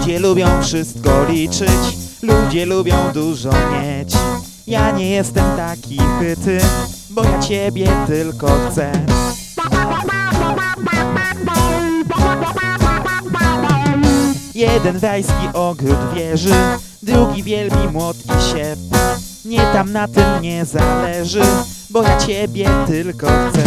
Ludzie lubią wszystko liczyć, ludzie lubią dużo mieć. Ja nie jestem taki chyty, bo ja ciebie tylko chcę. Jeden rajski ogród wieży, drugi wielbi młot i siep. Nie tam na tym nie zależy, bo ja ciebie tylko chcę.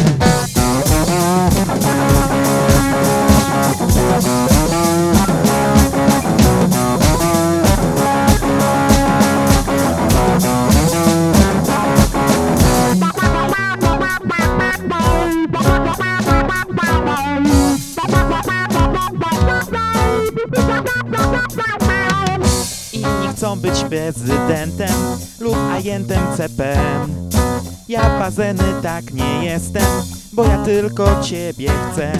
Inni chcą być prezydentem lub agentem CPN. Ja Pazeny tak nie jestem, bo ja tylko ciebie chcę.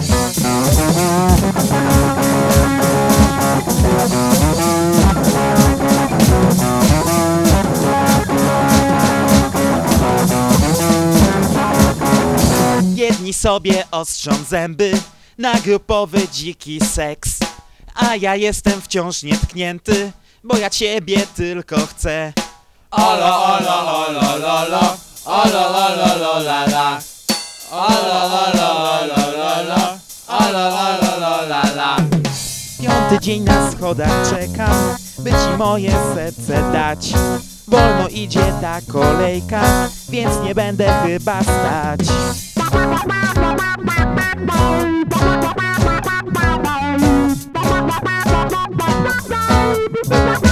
Jedni sobie ostrzą zęby na grupowy dziki seks, a ja jestem wciąż nietknięty, bo ja ciebie tylko chcę. Ala ala ala la la, ala ala la la la, ala ala la la la, ala ala la la. Piąty dzień na schodach czekam, by ci moje serce dać. Wolno idzie ta kolejka, więc nie będę chyba stać.